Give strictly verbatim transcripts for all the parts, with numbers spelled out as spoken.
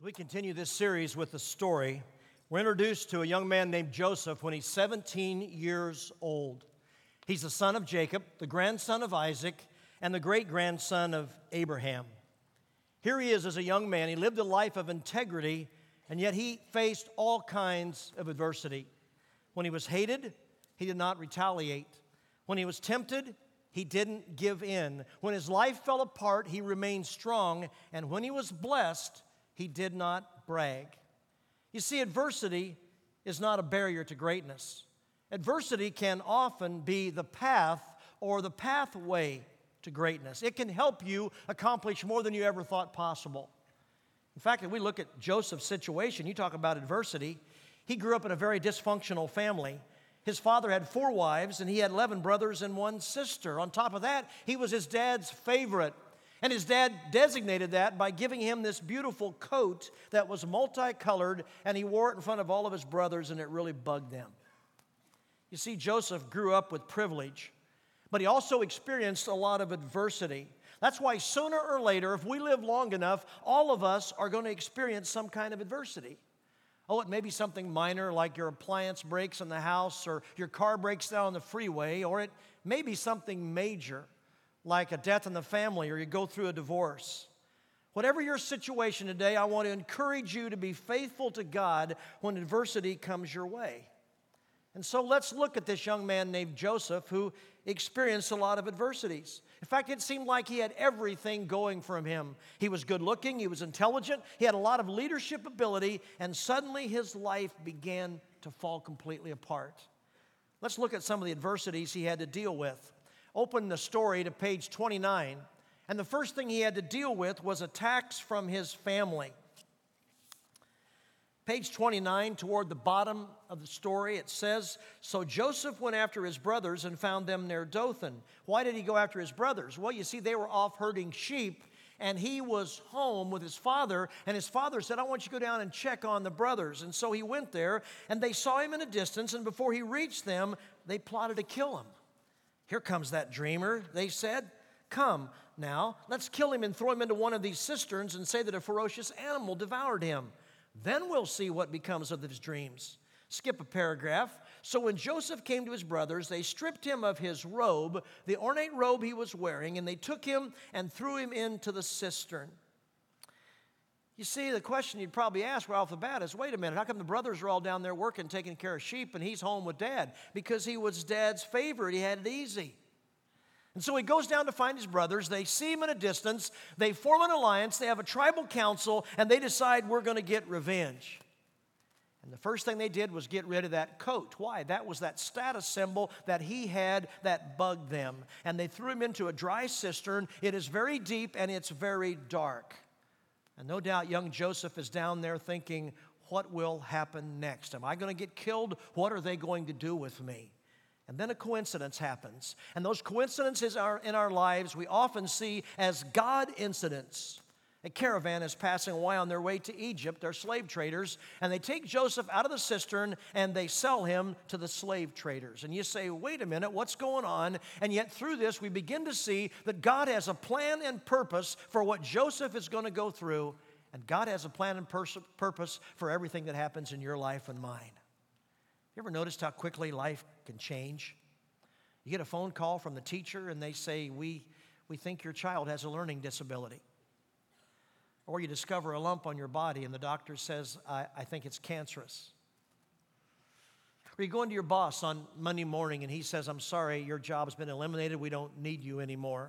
We continue this series with a story. We're introduced to a young man named Joseph when he's seventeen years old. He's the son of Jacob, the grandson of Isaac, and the great-grandson of Abraham. Here he is as a young man. He lived a life of integrity, and yet he faced all kinds of adversity. When he was hated, he did not retaliate. When he was tempted, he didn't give in. When his life fell apart, he remained strong, and when he was blessed, he did not brag. You see, adversity is not a barrier to greatness. Adversity can often be the path or the pathway to greatness. It can help you accomplish more than you ever thought possible. In fact, if we look at Joseph's situation, you talk about adversity. He grew up in a very dysfunctional family. His father had four wives, and he had eleven brothers and one sister. On top of that, he was his dad's favorite. And his dad designated that by giving him this beautiful coat that was multicolored, and he wore it in front of all of his brothers, and it really bugged them. You see, Joseph grew up with privilege, but he also experienced a lot of adversity. That's why sooner or later, if we live long enough, all of us are going to experience some kind of adversity. Oh, it may be something minor like your appliance breaks in the house or your car breaks down on the freeway, or it may be something major like a death in the family or you go through a divorce. Whatever your situation today, I want to encourage you to be faithful to God when adversity comes your way. And so let's look at this young man named Joseph who experienced a lot of adversities. In fact, it seemed like he had everything going for him. He was good looking, he was intelligent, he had a lot of leadership ability, and suddenly his life began to fall completely apart. Let's look at some of the adversities he had to deal with. Open the story to page twenty-nine, and the first thing he had to deal with was attacks from his family. Page twenty-nine, toward the bottom of the story, it says, "So Joseph went after his brothers and found them near Dothan." Why did he go after his brothers? Well, you see, they were off herding sheep, and he was home with his father, and his father said, "I want you to go down and check on the brothers." And so he went there, and they saw him in a distance, and before he reached them, they plotted to kill him. "Here comes that dreamer," they said. "Come now, let's kill him and throw him into one of these cisterns and say that a ferocious animal devoured him. Then we'll see what becomes of his dreams." Skip a paragraph. "So when Joseph came to his brothers, they stripped him of his robe, the ornate robe he was wearing, and they took him and threw him into the cistern." You see, the question you'd probably ask right off the bat is, wait a minute, how come the brothers are all down there working, taking care of sheep, and he's home with Dad? Because he was Dad's favorite. He had it easy. And so he goes down to find his brothers. They see him at a distance. They form an alliance. They have a tribal council, and they decide, we're going to get revenge. And the first thing they did was get rid of that coat. Why? That was that status symbol that he had that bugged them. And they threw him into a dry cistern. It is very deep, and it's very dark. And no doubt young Joseph is down there thinking, what will happen next? Am I going to get killed? What are they going to do with me? And then a coincidence happens. And those coincidences are in our lives we often see as God incidents. A caravan is passing away on their way to Egypt. They're slave traders. And they take Joseph out of the cistern and they sell him to the slave traders. And you say, wait a minute, what's going on? And yet through this we begin to see that God has a plan and purpose for what Joseph is going to go through. And God has a plan and pers- purpose for everything that happens in your life and mine. You ever noticed how quickly life can change? You get a phone call from the teacher and they say, we, we think your child has a learning disability. Or you discover a lump on your body and the doctor says, I, I think it's cancerous. Or you go into your boss on Monday morning and he says, I'm sorry, your job's been eliminated. We don't need you anymore.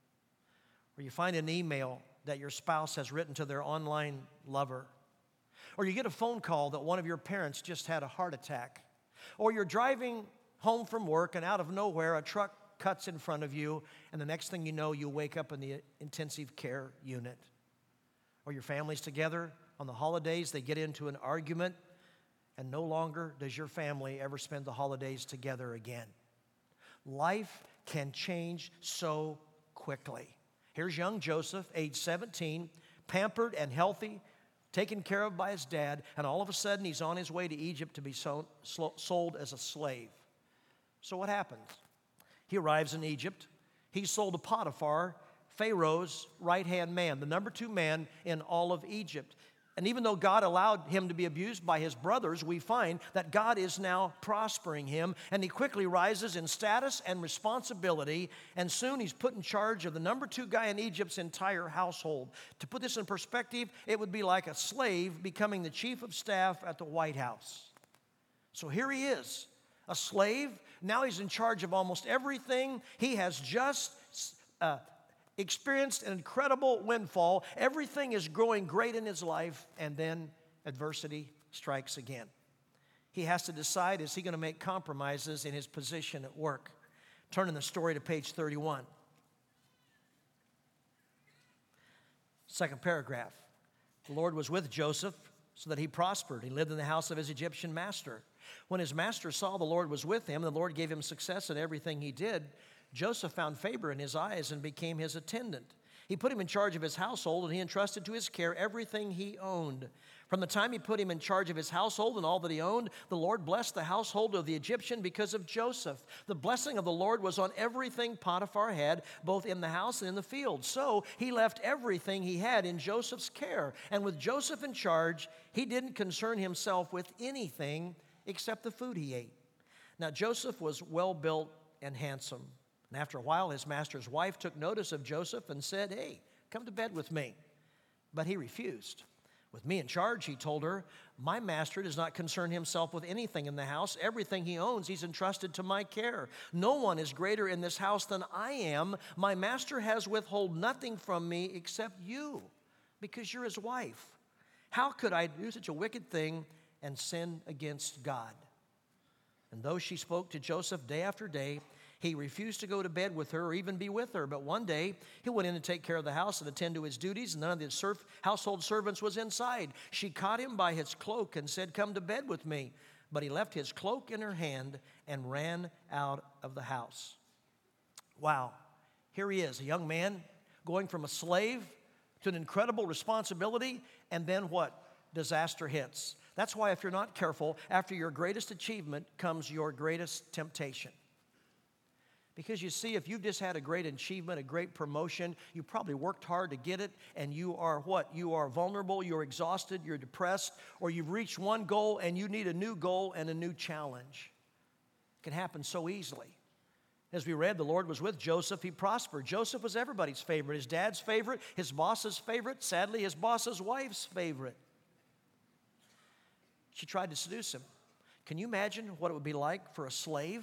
Or you find an email that your spouse has written to their online lover. Or you get a phone call that one of your parents just had a heart attack. Or you're driving home from work and out of nowhere a truck cuts in front of you and the next thing you know you wake up in the intensive care unit. Or your family's together on the holidays, they get into an argument and no longer does your family ever spend the holidays together again. Life can change so quickly. Here's young Joseph, age seventeen, pampered and healthy, taken care of by his dad, and all of a sudden he's on his way to Egypt to be sold, sold as a slave. So what happens? He arrives in Egypt. He's sold to Potiphar, Pharaoh's right-hand man, the number two man in all of Egypt. And even though God allowed him to be abused by his brothers, we find that God is now prospering him, and he quickly rises in status and responsibility, and soon he's put in charge of the number two guy in Egypt's entire household. To put this in perspective, it would be like a slave becoming the chief of staff at the White House. So here he is, a slave. Now he's in charge of almost everything. He has just uh, experienced an incredible windfall. Everything is growing great in his life, and then adversity strikes again. He has to decide, is he going to make compromises in his position at work? Turn in the story to page thirty-one. Second paragraph. The Lord was with Joseph so that he prospered. He lived in the house of his Egyptian master. When his master saw the Lord was with him, the Lord gave him success in everything he did. Joseph found favor in his eyes and became his attendant. He put him in charge of his household, and he entrusted to his care everything he owned. From the time he put him in charge of his household and all that he owned, the Lord blessed the household of the Egyptian because of Joseph. The blessing of the Lord was on everything Potiphar had, both in the house and in the field. So he left everything he had in Joseph's care. And with Joseph in charge, he didn't concern himself with anything except the food he ate. Now Joseph was well-built and handsome. And after a while, his master's wife took notice of Joseph and said, "Hey, come to bed with me." But he refused. "With me in charge," he told her, "my master does not concern himself with anything in the house. Everything he owns, he's entrusted to my care. No one is greater in this house than I am. My master has withheld nothing from me except you, because you're his wife. How could I do such a wicked thing and sin against God?" And though she spoke to Joseph day after day, he refused to go to bed with her or even be with her. But one day, he went in to take care of the house and attend to his duties, and none of the serf- household servants was inside. She caught him by his cloak and said, "Come to bed with me." But he left his cloak in her hand and ran out of the house. Wow. Here he is, a young man going from a slave to an incredible responsibility, and then what? Disaster hits. That's why if you're not careful, after your greatest achievement comes your greatest temptation. Because you see, if you've just had a great achievement, a great promotion, you probably worked hard to get it, and you are what? You are vulnerable, you're exhausted, you're depressed, or you've reached one goal and you need a new goal and a new challenge. It can happen so easily. As we read, the Lord was with Joseph, he prospered. Joseph was everybody's favorite, his dad's favorite, his boss's favorite, sadly his boss's wife's favorite. She tried to seduce him. Can you imagine what it would be like for a slave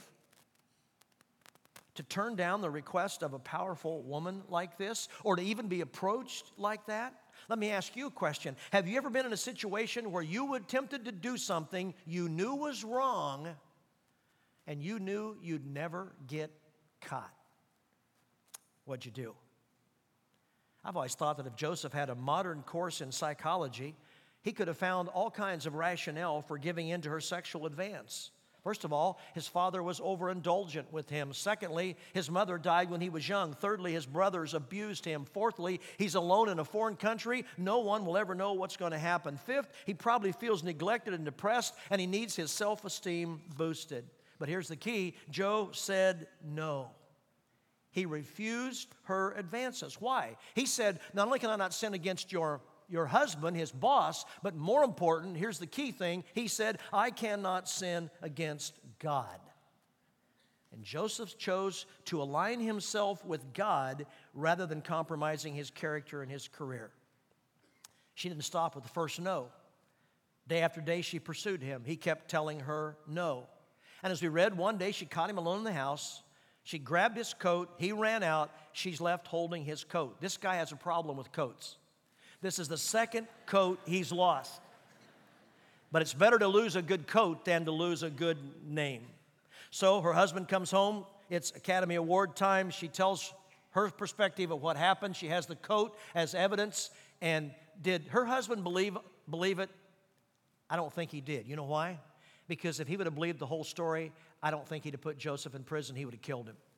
to turn down the request of a powerful woman like this, or to even be approached like that? Let me ask you a question. Have you ever been in a situation where you were tempted to do something you knew was wrong, and you knew you'd never get caught? What'd you do? I've always thought that if Joseph had a modern course in psychology, he could have found all kinds of rationale for giving in to her sexual advance. First of all, his father was overindulgent with him. Secondly, his mother died when he was young. Thirdly, his brothers abused him. Fourthly, he's alone in a foreign country. No one will ever know what's going to happen. Fifth, he probably feels neglected and depressed, and he needs his self-esteem boosted. But here's the key. Joe said no. He refused her advances. Why? He said, not only can I not sin against your your husband, his boss, but more important, here's the key thing, he said, I cannot sin against God. And Joseph chose to align himself with God rather than compromising his character and his career. She didn't stop with the first no. Day after day, she pursued him. He kept telling her no. And as we read, one day she caught him alone in the house. She grabbed his coat. He ran out. She's left holding his coat. This guy has a problem with coats. This is the second coat he's lost. But it's better to lose a good coat than to lose a good name. So her husband comes home. It's Academy Award time. She tells her perspective of what happened. She has the coat as evidence. And did her husband believe, believe it? I don't think he did. You know why? Because if he would have believed the whole story, I don't think he'd have put Joseph in prison. He would have killed him.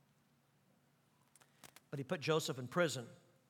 But he put Joseph in prison.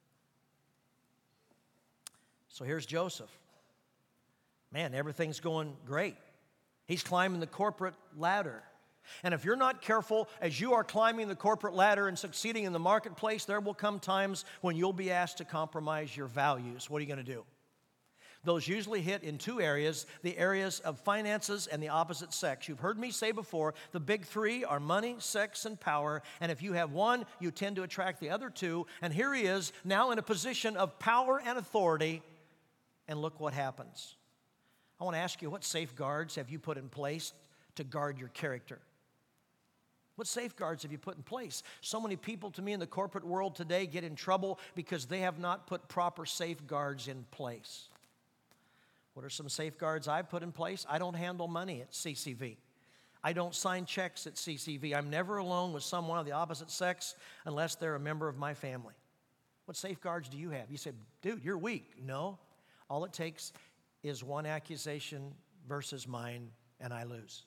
So here's Joseph. Man, everything's going great. He's climbing the corporate ladder. And if you're not careful, as you are climbing the corporate ladder and succeeding in the marketplace, there will come times when you'll be asked to compromise your values. What are you going to do? Those usually hit in two areas, the areas of finances and the opposite sex. You've heard me say before, the big three are money, sex, and power. And if you have one, you tend to attract the other two. And here he is, now in a position of power and authority. And look what happens. I want to ask you, what safeguards have you put in place to guard your character? What safeguards have you put in place? So many people to me in the corporate world today get in trouble because they have not put proper safeguards in place. What are some safeguards I've put in place? I don't handle money at C C V. I don't sign checks at C C V. I'm never alone with someone of the opposite sex unless they're a member of my family. What safeguards do you have? You say, dude, you're weak. No. All it takes is one accusation versus mine, and I lose.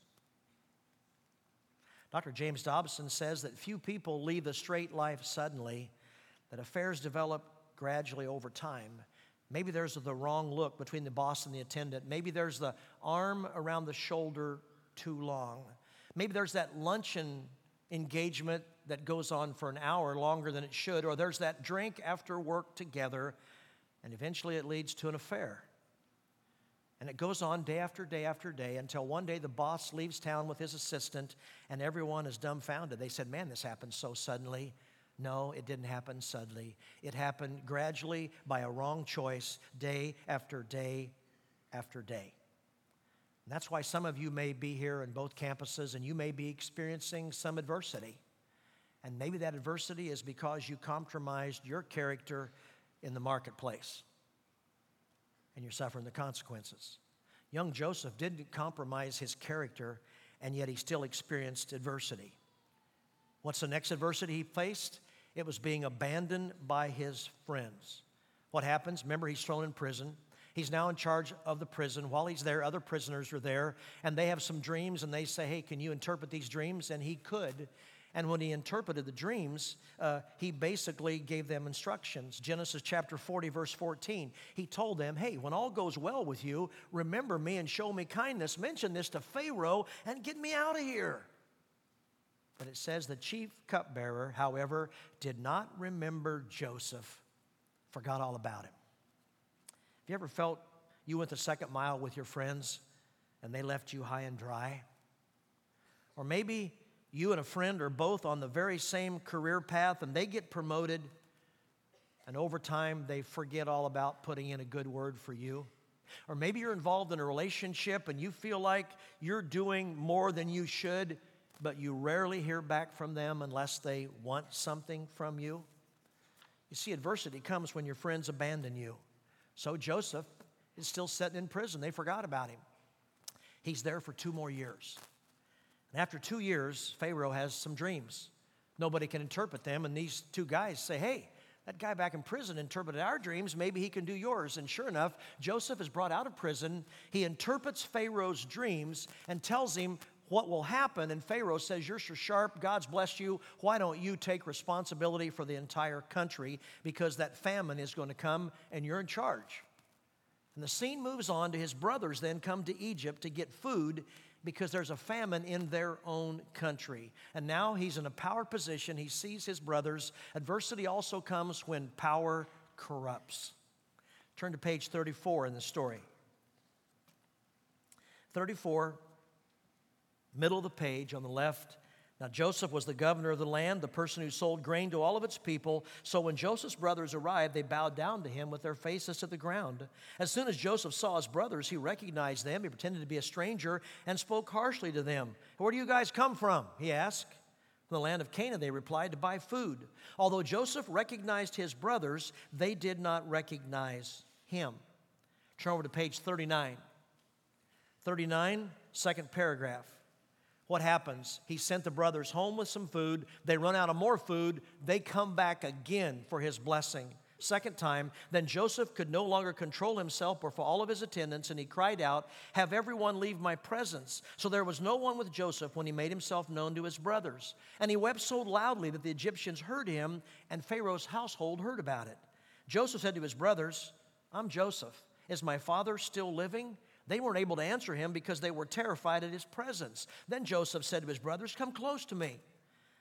Doctor James Dobson says that few people leave the straight life suddenly, that affairs develop gradually over time. Maybe there's the wrong look between the boss and the attendant. Maybe there's the arm around the shoulder too long. Maybe there's that luncheon engagement that goes on for an hour longer than it should, or there's that drink after work together, and eventually it leads to an affair. And it goes on day after day after day until one day the boss leaves town with his assistant and everyone is dumbfounded. They said, man, this happened so suddenly. No, it didn't happen suddenly. It happened gradually by a wrong choice, day after day after day. And that's why some of you may be here in both campuses and you may be experiencing some adversity. And maybe that adversity is because you compromised your character in the marketplace. And you're suffering the consequences. Young Joseph didn't compromise his character, and yet he still experienced adversity. What's the next adversity he faced? It was being abandoned by his friends. What happens? Remember, he's thrown in prison. He's now in charge of the prison. While he's there, other prisoners are there, and they have some dreams, and they say, hey, can you interpret these dreams? And he could. And when he interpreted the dreams, uh, he basically gave them instructions. Genesis chapter forty, verse fourteen. He told them, hey, when all goes well with you, remember me and show me kindness. Mention this to Pharaoh and get me out of here. But it says the chief cupbearer, however, did not remember Joseph, forgot all about him. Have you ever felt you went the second mile with your friends and they left you high and dry? Or maybe you and a friend are both on the very same career path and they get promoted, and over time they forget all about putting in a good word for you. Or maybe you're involved in a relationship and you feel like you're doing more than you should, but you rarely hear back from them unless they want something from you. You see, adversity comes when your friends abandon you. So Joseph is still sitting in prison. They forgot about him. He's there for two more years. And after two years, Pharaoh has some dreams. Nobody can interpret them, and these two guys say, hey, that guy back in prison interpreted our dreams, maybe he can do yours. And sure enough, Joseph is brought out of prison. He interprets Pharaoh's dreams and tells him what will happen. And Pharaoh says, you're so sharp, God's blessed you. Why don't you take responsibility for the entire country, because that famine is going to come and you're in charge. And the scene moves on to his brothers then come to Egypt to get food because there's a famine in their own country. And now he's in a power position. He sees his brothers. Adversity also comes when power corrupts. Turn to page thirty-four in the story. thirty-four, middle of the page on the left. Now Joseph was the governor of the land, the person who sold grain to all of its people. So when Joseph's brothers arrived, they bowed down to him with their faces to the ground. As soon as Joseph saw his brothers, he recognized them. He pretended to be a stranger and spoke harshly to them. Where do you guys come from? He asked. From the land of Canaan, they replied, to buy food. Although Joseph recognized his brothers, they did not recognize him. Turn over to page thirty-nine. thirty-nine, second paragraph. What happens? He sent the brothers home with some food. They run out of more food. They come back again for his blessing. Second time, then Joseph could no longer control himself or for all of his attendants, and he cried out, have everyone leave my presence. So there was no one with Joseph when he made himself known to his brothers. And he wept so loudly that the Egyptians heard him, and Pharaoh's household heard about it. Joseph said to his brothers, I'm Joseph. Is my father still living? They weren't able to answer him because they were terrified at his presence. Then Joseph said to his brothers, come close to me.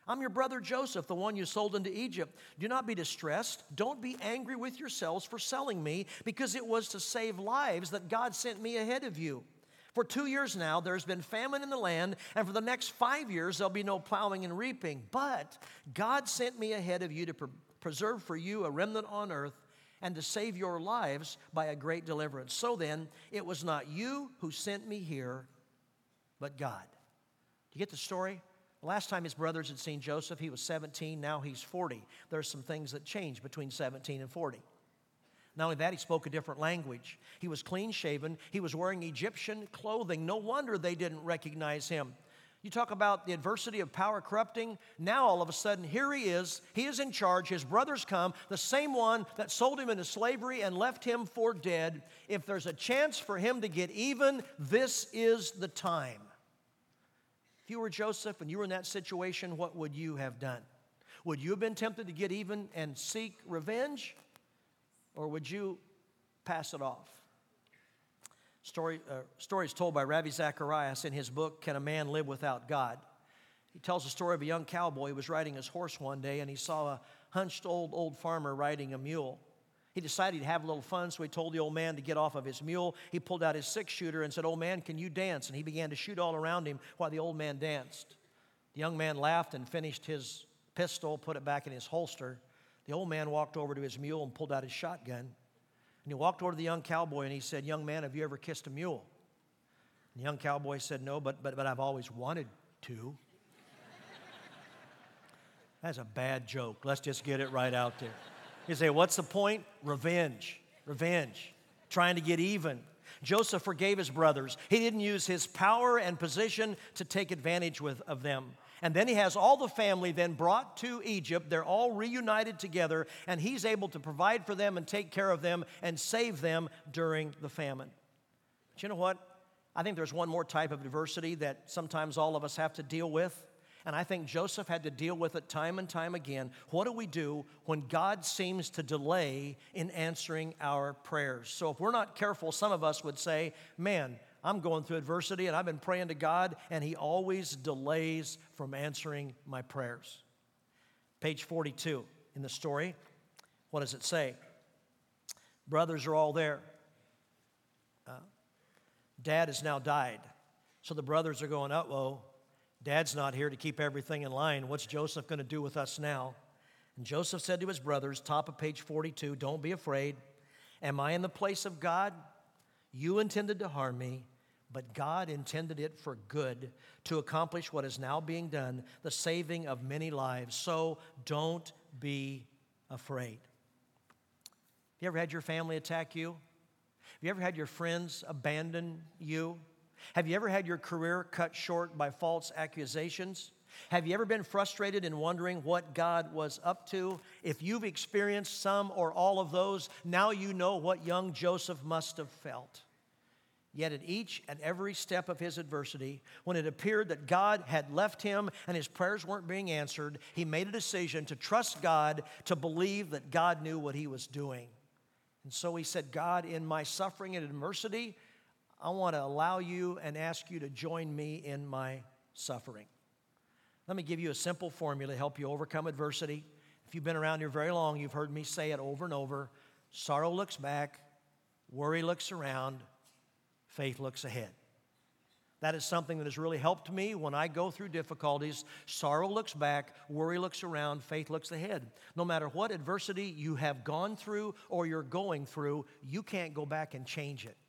I'm your brother Joseph, the one you sold into Egypt. Do not be distressed. Don't be angry with yourselves for selling me, because it was to save lives that God sent me ahead of you. For two years now, there's been famine in the land, and for the next five years, there'll be no plowing and reaping. But God sent me ahead of you to pre- preserve for you a remnant on earth and to save your lives by a great deliverance. So then, it was not you who sent me here, but God. Do you get the story? The last time his brothers had seen Joseph, he was seventeen. Now he's forty. There's some things that change between seventeen and forty. Not only that, he spoke a different language. He was clean-shaven. He was wearing Egyptian clothing. No wonder they didn't recognize him. You talk about the adversity of power corrupting. Now, all of a sudden, here he is. He is in charge. His brothers come, the same one that sold him into slavery and left him for dead. If there's a chance for him to get even, this is the time. If you were Joseph and you were in that situation, what would you have done? Would you have been tempted to get even and seek revenge? Or would you pass it off? Story, uh, stories told by Ravi Zacharias in his book, Can a Man Live Without God? He tells the story of a young cowboy who was riding his horse one day, and he saw a hunched old, old farmer riding a mule. He decided he'd have a little fun, so he told the old man to get off of his mule. He pulled out his six-shooter and said, "Old man, can you dance?" And he began to shoot all around him while the old man danced. The young man laughed and finished his pistol, put it back in his holster. The old man walked over to his mule and pulled out his shotgun. And he walked over to the young cowboy and he said, "Young man, have you ever kissed a mule?" And the young cowboy said, "No, but, but, but I've always wanted to." That's a bad joke. Let's just get it right out there. You say, what's the point? Revenge. Revenge. Trying to get even. Joseph forgave his brothers. He didn't use his power and position to take advantage with, of them. And then he has all the family then brought to Egypt. They're all reunited together, and he's able to provide for them and take care of them and save them during the famine. But you know what? I think there's one more type of adversity that sometimes all of us have to deal with. And I think Joseph had to deal with it time and time again. What do we do when God seems to delay in answering our prayers? So if we're not careful, some of us would say, "Man, I'm going through adversity and I've been praying to God and He always delays from answering my prayers." Page forty-two in the story, what does it say? Brothers are all there. Uh, Dad has now died. So the brothers are going, "Uh-oh. Dad's not here to keep everything in line. What's Joseph going to do with us now?" And Joseph said to his brothers, top of page forty-two, "Don't be afraid. Am I in the place of God? You intended to harm me, but God intended it for good, to accomplish what is now being done, the saving of many lives. So don't be afraid." Have you ever had your family attack you? Have you ever had your friends abandon you? Have you ever had your career cut short by false accusations? Have you ever been frustrated and wondering what God was up to? If you've experienced some or all of those, now you know what young Joseph must have felt. Yet at each and every step of his adversity, when it appeared that God had left him and his prayers weren't being answered, he made a decision to trust God, to believe that God knew what he was doing. And so he said, "God, in my suffering and adversity, I want to allow you and ask you to join me in my suffering." Let me give you a simple formula to help you overcome adversity. If you've been around here very long, you've heard me say it over and over. Sorrow looks back, worry looks around, faith looks ahead. That is something that has really helped me when I go through difficulties. Sorrow looks back, worry looks around, faith looks ahead. No matter what adversity you have gone through or you're going through, you can't go back and change it.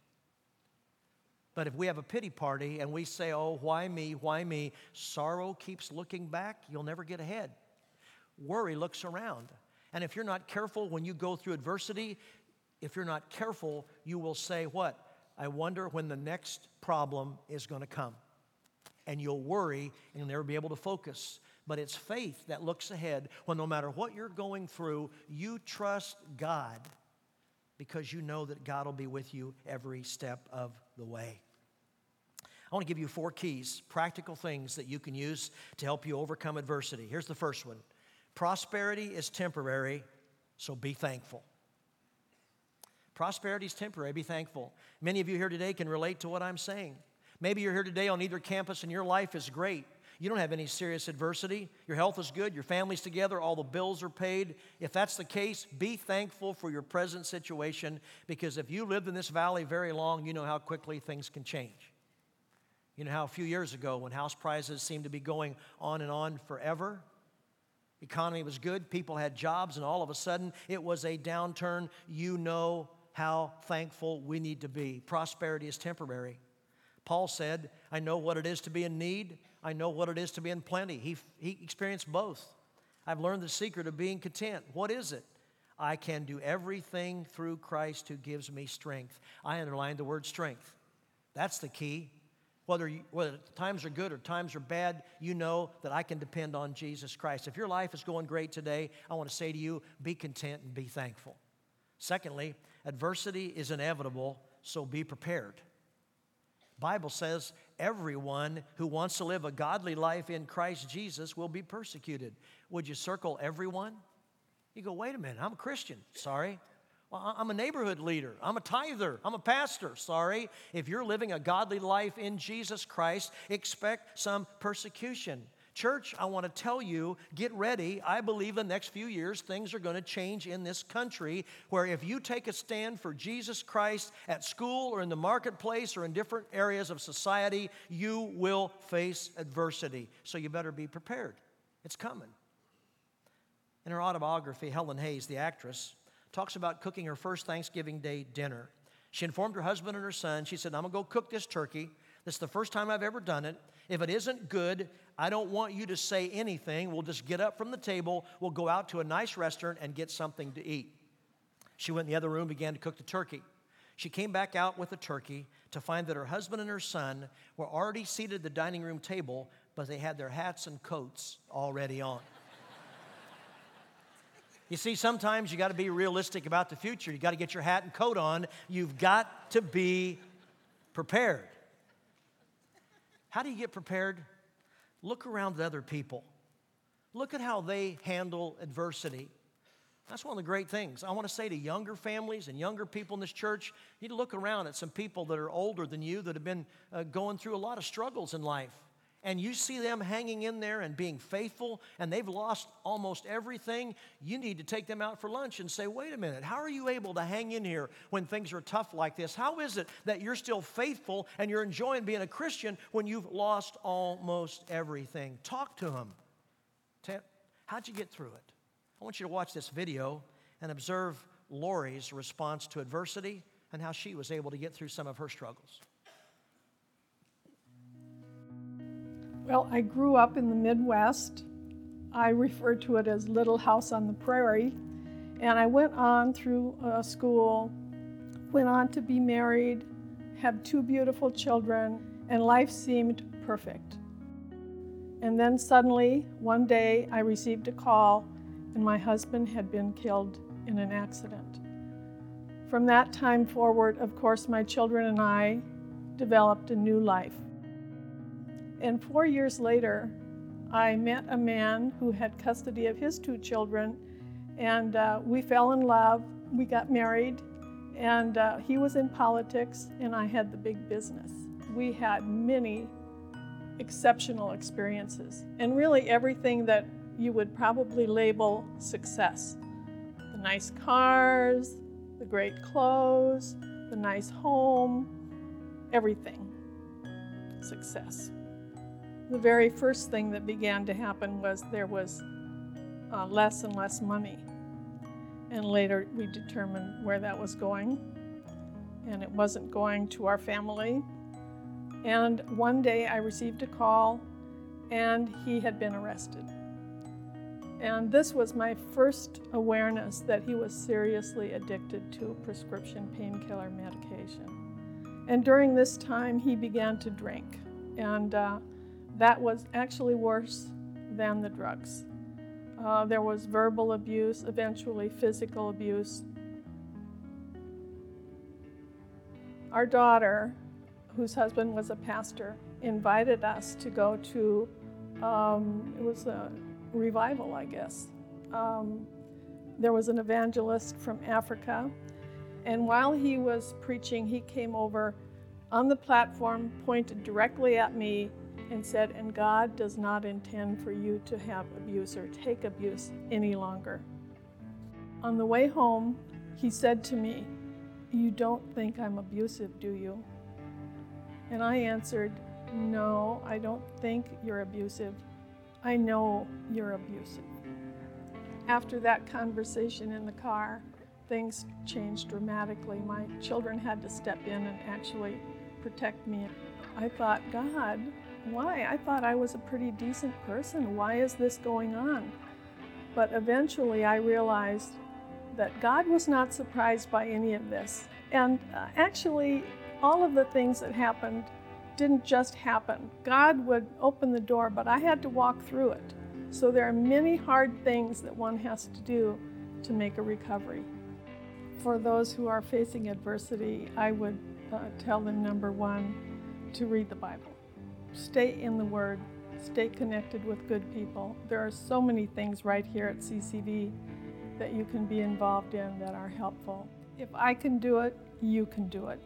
But if we have a pity party and we say, "Oh, why me, why me?" sorrow keeps looking back, you'll never get ahead. Worry looks around. And if you're not careful when you go through adversity, if you're not careful, you will say, "What? I wonder when the next problem is going to come." And you'll worry and you'll never be able to focus. But it's faith that looks ahead when no matter what you're going through, you trust God, because you know that God will be with you every step of the way. I want to give you four keys, practical things that you can use to help you overcome adversity. Here's the first one. Prosperity is temporary, so be thankful. Prosperity is temporary, be thankful. Many of you here today can relate to what I'm saying. Maybe you're here today on either campus and your life is great. You don't have any serious adversity. Your health is good. Your family's together. All the bills are paid. If that's the case, be thankful for your present situation, because if you lived in this valley very long, you know how quickly things can change. You know how a few years ago when house prices seemed to be going on and on forever, economy was good, people had jobs, and all of a sudden it was a downturn. You know how thankful we need to be. Prosperity is temporary. Paul said, I know what it is to be in need. I know what it is to be in plenty. He, he experienced both. I've learned the secret of being content. What is it? I can do everything through Christ who gives me strength. I underlined the word strength. That's the key. Whether, you, whether times are good or times are bad, you know that I can depend on Jesus Christ. If your life is going great today, I want to say to you, be content and be thankful. Secondly, adversity is inevitable, so be prepared. Bible says everyone who wants to live a godly life in Christ Jesus will be persecuted. Would you circle everyone? You go, wait a minute, I'm a Christian. Sorry. Well, I'm a neighborhood leader. I'm a tither. I'm a pastor. Sorry. If you're living a godly life in Jesus Christ, expect some persecution. Church, I want to tell you, get ready. I believe the next few years things are going to change in this country, where if you take a stand for Jesus Christ at school or in the marketplace or in different areas of society, you will face adversity. So you better be prepared. It's coming. In her autobiography, Helen Hayes, the actress, talks about cooking her first Thanksgiving Day dinner. She informed her husband and her son. She said, I'm going to go cook this turkey. This is the first time I've ever done it. If it isn't good, I don't want you to say anything. We'll just get up from the table. We'll go out to a nice restaurant and get something to eat. She went in the other room, began to cook the turkey. She came back out with the turkey to find that her husband and her son were already seated at the dining room table, but they had their hats and coats already on. You see, sometimes you got to be realistic about the future. You got to get your hat and coat on. You've got to be prepared. How do you get prepared? Look around at other people. Look at how they handle adversity. That's one of the great things. I want to say to younger families and younger people in this church, you need to look around at some people that are older than you that have been uh, going through a lot of struggles in life. And you see them hanging in there and being faithful, and they've lost almost everything. You need to take them out for lunch and say, wait a minute, how are you able to hang in here when things are tough like this? How is it that you're still faithful and you're enjoying being a Christian when you've lost almost everything? Talk to them. How'd you get through it? I want you to watch this video and observe Lori's response to adversity and how she was able to get through some of her struggles. Well, I grew up in the Midwest. I refer to it as Little House on the Prairie. And I went on through uh, school, went on to be married, have two beautiful children, and life seemed perfect. And then suddenly, one day, I received a call, and my husband had been killed in an accident. From that time forward, of course, my children and I developed a new life. And four years later, I met a man who had custody of his two children, and uh, we fell in love. We got married, and uh, he was in politics, and I had the big business. We had many exceptional experiences, and really everything that you would probably label success. The nice cars, the great clothes, the nice home, everything. Success. The very first thing that began to happen was there was uh, less and less money. And later we determined where that was going. And it wasn't going to our family. And one day I received a call, and he had been arrested. And this was my first awareness that he was seriously addicted to prescription painkiller medication. And during this time, he began to drink. And uh, that was actually worse than the drugs. Uh, there was verbal abuse, eventually physical abuse. Our daughter, whose husband was a pastor, invited us to go to, um, it was a revival, I guess. Um, there was an evangelist from Africa, and while he was preaching, he came over on the platform, pointed directly at me, and said, and God does not intend for you to have abuse or take abuse any longer. On the way home, he said to me, you don't think I'm abusive, do you? And I answered, no, I don't think you're abusive. I know you're abusive. After that conversation in the car, things changed dramatically. My children had to step in and actually protect me. I thought, God, why? I thought I was a pretty decent person. Why is this going on? But eventually I realized that God was not surprised by any of this. And uh, actually, all of the things that happened didn't just happen. God would open the door, but I had to walk through it. So there are many hard things that one has to do to make a recovery. For those who are facing adversity, I would uh, tell them, number one, to read the Bible. Stay in the Word. Stay connected with good people. There are so many things right here at C C V that you can be involved in that are helpful. If I can do it, you can do it.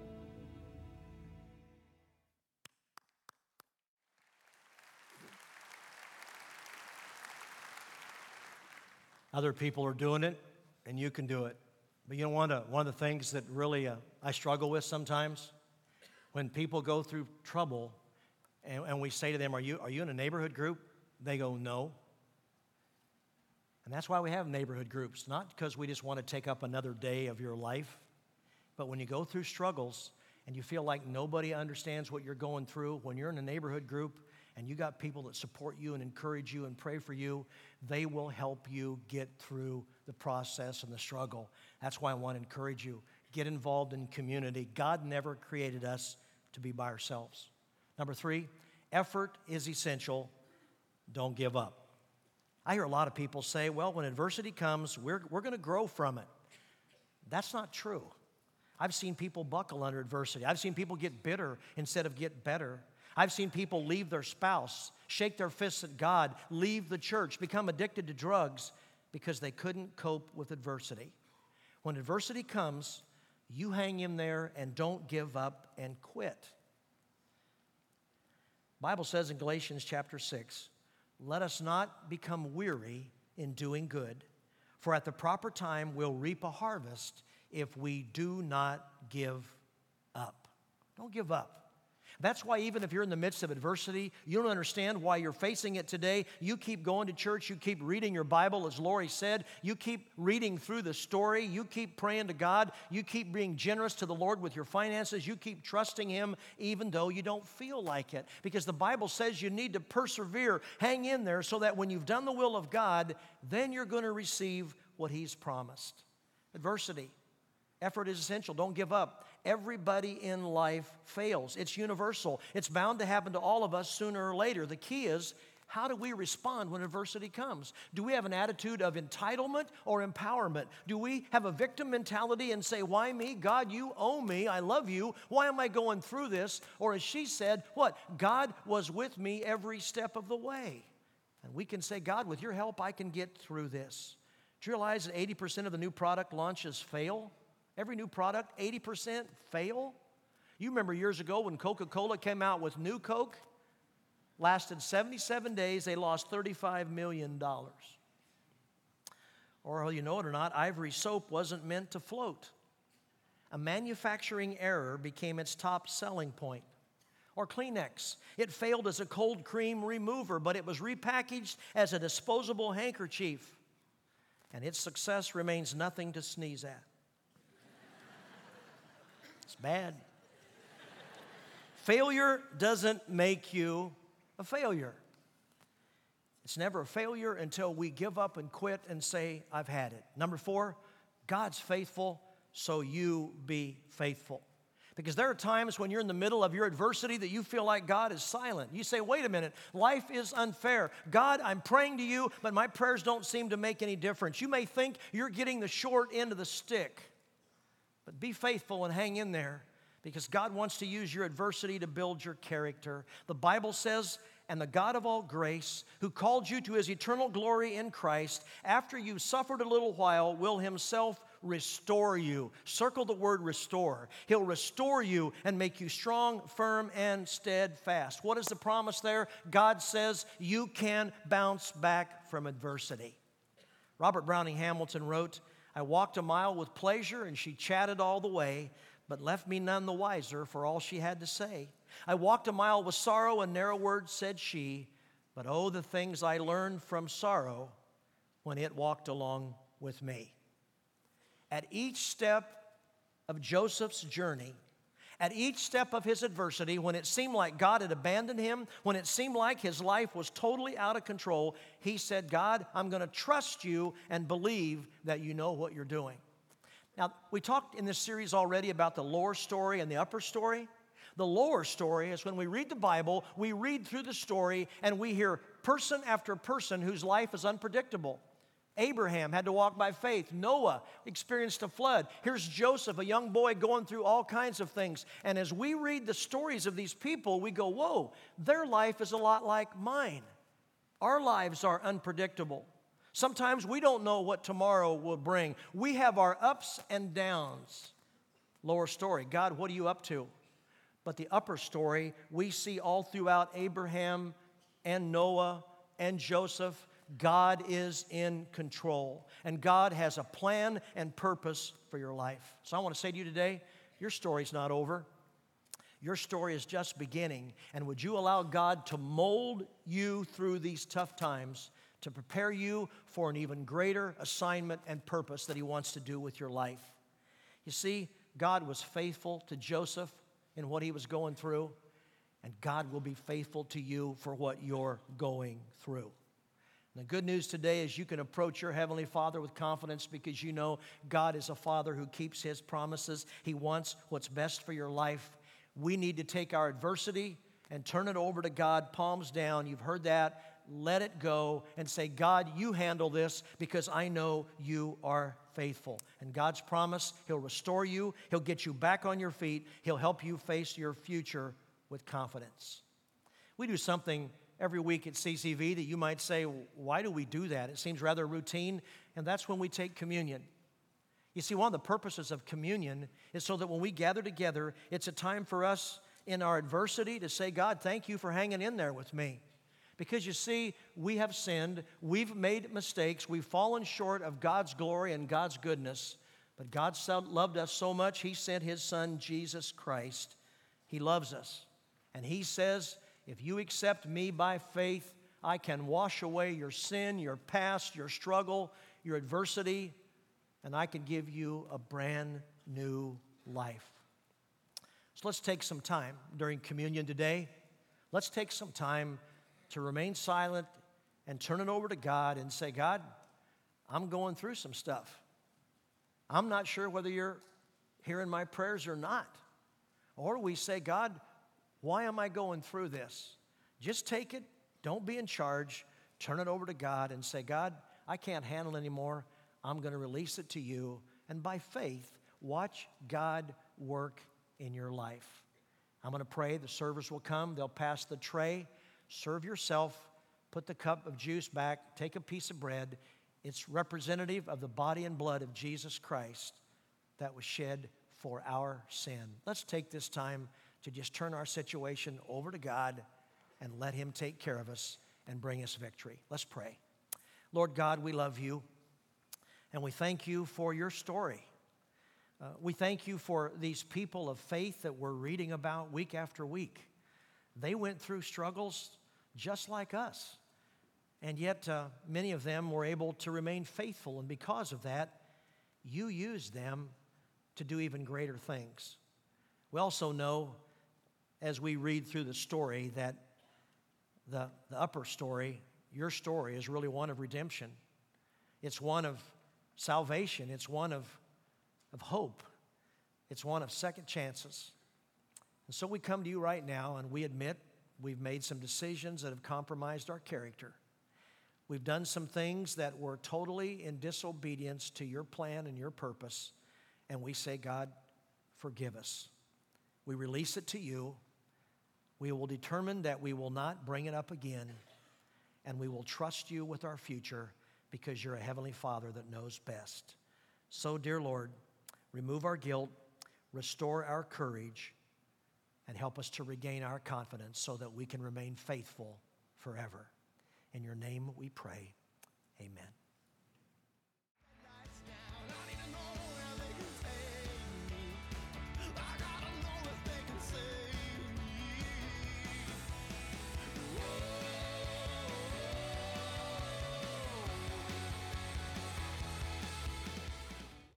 Other people are doing it, and you can do it. But you know, one of, one of the things that really uh, I struggle with sometimes, when people go through trouble, and, and we say to them, are you, are you in a neighborhood group? They go, no. And that's why we have neighborhood groups, not because we just want to take up another day of your life, but when you go through struggles and you feel like nobody understands what you're going through, when you're in a neighborhood group and you got people that support you and encourage you and pray for you, they will help you get through the process and the struggle. That's why I want to encourage you. Get involved in community. God never created us to be by ourselves. Number three, effort is essential. Don't give up. I hear a lot of people say, well, when adversity comes, we're, we're going to grow from it. That's not true. I've seen people buckle under adversity. I've seen people get bitter instead of get better. I've seen people leave their spouse, shake their fists at God, leave the church, become addicted to drugs because they couldn't cope with adversity. When adversity comes, you hang in there and don't give up and quit. The Bible says in Galatians chapter six, let us not become weary in doing good, for at the proper time we'll reap a harvest if we do not give up. Don't give up. That's why even if you're in the midst of adversity, you don't understand why you're facing it today, you keep going to church, you keep reading your Bible, as Lori said, you keep reading through the story, you keep praying to God, you keep being generous to the Lord with your finances, you keep trusting Him even though you don't feel like it. Because the Bible says you need to persevere, hang in there so that when you've done the will of God, then you're going to receive what He's promised. Adversity. Effort is essential. Don't give up. Everybody in life fails. It's universal. It's bound to happen to all of us sooner or later. The key is, how do we respond when adversity comes? Do we have an attitude of entitlement or empowerment? Do we have a victim mentality and say, why me? God, you owe me. I love you. Why am I going through this? Or as she said, what? God was with me every step of the way. And we can say, God, with your help, I can get through this. Do you realize that eighty percent of the new product launches fail? Every new product, eighty percent fail. You remember years ago when Coca-Cola came out with New Coke, lasted seventy-seven days, they lost thirty-five million dollars. Or, you know it or not, Ivory soap wasn't meant to float. A manufacturing error became its top selling point. Or Kleenex. It failed as a cold cream remover, but it was repackaged as a disposable handkerchief. And its success remains nothing to sneeze at. It's bad. Failure doesn't make you a failure. It's never a failure until we give up and quit and say, I've had it. Number four, God's faithful, so you be faithful. Because there are times when you're in the middle of your adversity that you feel like God is silent. You say, wait a minute, life is unfair. God, I'm praying to you, but my prayers don't seem to make any difference. You may think you're getting the short end of the stick. But be faithful and hang in there, because God wants to use your adversity to build your character. The Bible says, and the God of all grace, who called you to His eternal glory in Christ, after you've suffered a little while, will Himself restore you. Circle the word restore. He'll restore you and make you strong, firm, and steadfast. What is the promise there? God says you can bounce back from adversity. Robert Browning Hamilton wrote, I walked a mile with pleasure, and she chatted all the way, but left me none the wiser for all she had to say. I walked a mile with sorrow, and narrow words said she, but oh, the things I learned from sorrow when it walked along with me. At each step of Joseph's journey, at each step of his adversity, when it seemed like God had abandoned him, when it seemed like his life was totally out of control, he said, God, I'm going to trust you and believe that you know what you're doing. Now, we talked in this series already about the lower story and the upper story. The lower story is when we read the Bible, we read through the story, and we hear person after person whose life is unpredictable. Abraham had to walk by faith. Noah experienced a flood. Here's Joseph, a young boy going through all kinds of things. And as we read the stories of these people, we go, whoa, their life is a lot like mine. Our lives are unpredictable. Sometimes we don't know what tomorrow will bring. We have our ups and downs. Lower story, God, what are you up to? But the upper story, we see all throughout Abraham and Noah and Joseph, God is in control, and God has a plan and purpose for your life. So I want to say to you today, your story's not over. Your story is just beginning, and would you allow God to mold you through these tough times to prepare you for an even greater assignment and purpose that He wants to do with your life? You see, God was faithful to Joseph in what he was going through, and God will be faithful to you for what you're going through. And the good news today is you can approach your Heavenly Father with confidence because you know God is a Father who keeps His promises. He wants what's best for your life. We need to take our adversity and turn it over to God, palms down. You've heard that. Let it go and say, God, you handle this because I know you are faithful. And God's promise, He'll restore you. He'll get you back on your feet. He'll help you face your future with confidence. We do something every week at C C V that you might say, why do we do that? It seems rather routine, and that's when we take communion. You see, one of the purposes of communion is so that when we gather together, it's a time for us in our adversity to say, God, thank you for hanging in there with me. Because you see, we have sinned, we've made mistakes, we've fallen short of God's glory and God's goodness, but God loved us so much, He sent His Son, Jesus Christ. He loves us, and He says, if you accept me by faith, I can wash away your sin, your past, your struggle, your adversity, and I can give you a brand new life. So let's take some time during communion today. Let's take some time to remain silent and turn it over to God and say, God, I'm going through some stuff. I'm not sure whether you're hearing my prayers or not. Or we say, God, why am I going through this? Just take it. Don't be in charge. Turn it over to God and say, God, I can't handle it anymore. I'm going to release it to you. And by faith, watch God work in your life. I'm going to pray. The servers will come. They'll pass the tray. Serve yourself. Put the cup of juice back. Take a piece of bread. It's representative of the body and blood of Jesus Christ that was shed for our sin. Let's take this time to just turn our situation over to God and let Him take care of us and bring us victory. Let's pray. Lord God, we love you, and we thank you for your story. Uh, we thank you for these people of faith that we're reading about week after week. They went through struggles just like us, and yet uh, many of them were able to remain faithful, and because of that, you used them to do even greater things. We also know, as we read through the story, that the, the upper story, your story, is really one of redemption. It's one of salvation. It's one of, of hope. It's one of second chances. And so we come to you right now, and we admit we've made some decisions that have compromised our character. We've done some things that were totally in disobedience to your plan and your purpose, and we say, God, forgive us. We release it to you. We will determine that we will not bring it up again, and we will trust you with our future because you're a Heavenly Father that knows best. So, dear Lord, remove our guilt, restore our courage, and help us to regain our confidence so that we can remain faithful forever. In your name we pray. Amen.